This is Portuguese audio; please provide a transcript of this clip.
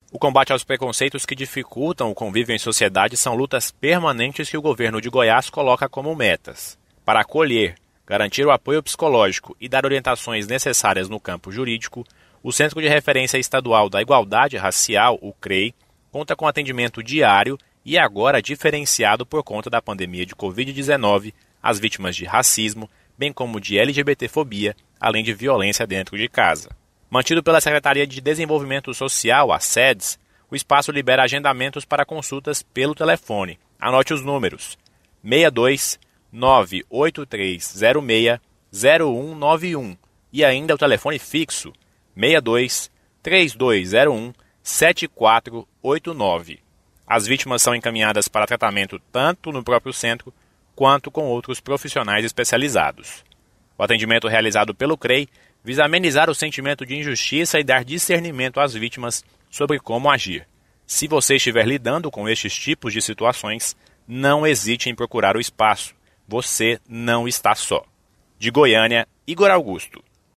O combate aos preconceitos que dificultam o convívio em sociedade são lutas permanentes que o governo de Goiás coloca como metas. Para acolher, garantir o apoio psicológico e dar orientações necessárias no campo jurídico, o Centro de Referência Estadual da Igualdade Racial, o CREI, conta com atendimento diário e agora diferenciado por conta da pandemia de Covid-19 às vítimas de racismo, bem como de LGBTfobia, além de violência dentro de casa. Mantido pela Secretaria de Desenvolvimento Social, a SEDES, o espaço libera agendamentos para consultas pelo telefone. Anote os números: 62 98306 0191 e ainda o telefone fixo 62 3201 7489. As vítimas são encaminhadas para tratamento tanto no próprio centro quanto com outros profissionais especializados. O atendimento realizado pelo CREI visa amenizar o sentimento de injustiça e dar discernimento às vítimas sobre como agir. Se você estiver lidando com estes tipos de situações, não hesite em procurar o espaço. Você não está só. De Goiânia, Igor Augusto.